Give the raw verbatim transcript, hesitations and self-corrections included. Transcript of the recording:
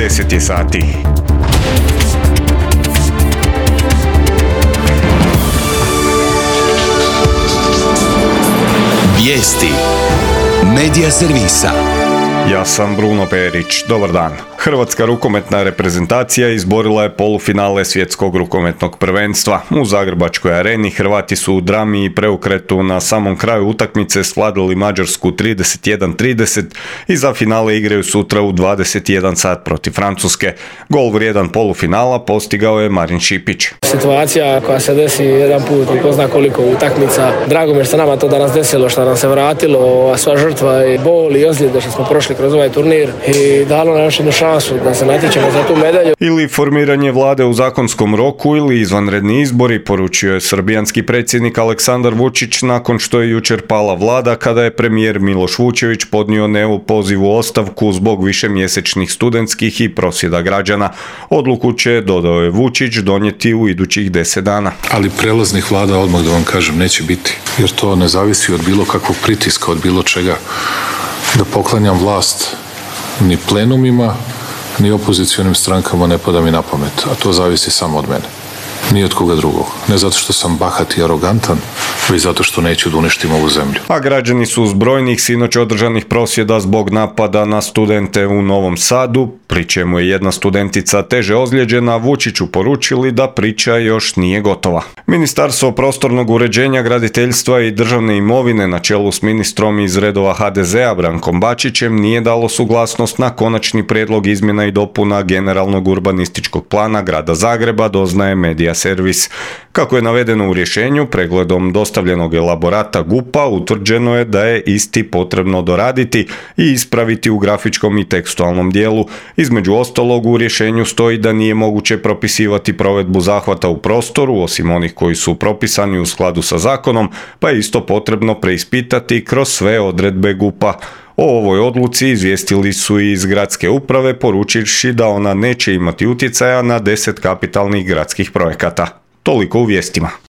deset je sati. Vijesti Medija servisa. Ja sam Bruno Perić. Dobar dan. Hrvatska rukometna reprezentacija izborila je polufinale svjetskog rukometnog prvenstva. U Zagrebačkoj areni Hrvati su u drami i preokretu na samom kraju utakmice svladali Mađarsku trideset jedan trideset i za finale igraju sutra u dvadeset jedan sat protiv Francuske. Gol vrijedan polufinala postigao je Marin Šipić. Situacija koja se desi jedan put i ko zna koliko utakmica. Drago mi je što nam to danas desilo, što nam se vratilo, a sva žrtva i bol i ozljede što smo prošli kroz ovaj turnir i dalo nam još jednu šansu da se natječemo za tu medalju. Ili formiranje vlade u zakonskom roku ili izvanredni izbori, poručio je srbijanski predsjednik Aleksandar Vučić nakon što je jučer pala vlada kada je premijer Miloš Vučević podnio neopozivu ostavku zbog višemjesečnih studentskih i prosvjeda građana. Odluku će, dodao je Vučić, donijeti u idućih deset dana. Ali prelaznih vlada, odmah da vam kažem, neće biti, jer to ne zavisi od bilo kakvog pritiska, od bilo čega. Da poklanjam vlast ni plenumima, ni opozicionim strankama ne pada mi na pamet, a to zavisi samo od mene. Ni od koga drugog. Ne zato što sam bahat i arogantan, već zato što neću da uništim ovu zemlju. A građani su uz brojnih sinoć održanih prosvjeda zbog napada na studente u Novom Sadu, pri čemu je jedna studentica teže ozlijeđena, Vučiću poručili da priča još nije gotova. Ministarstvo prostornog uređenja, graditeljstva i državne imovine na čelu s ministrom iz redova ha de zea Brankom Bačićem nije dalo suglasnost na konačni prijedlog izmjena i dopuna generalnog urbanističkog plana grada Zagreba, doznaje Medija servis. Kako je navedeno u rješenju, pregledom dostavljenog elaborata gupa utvrđeno je da je isti potrebno doraditi i ispraviti u grafičkom i tekstualnom dijelu. Između ostalog, u rješenju stoji da nije moguće propisivati provedbu zahvata u prostoru, osim onih koji su propisani u skladu sa zakonom, pa je isto potrebno preispitati kroz sve odredbe gupa. O ovoj odluci izvijestili su i iz gradske uprave, poručivši da ona neće imati utjecaja na deset kapitalnih gradskih projekata. Toliko u vijestima.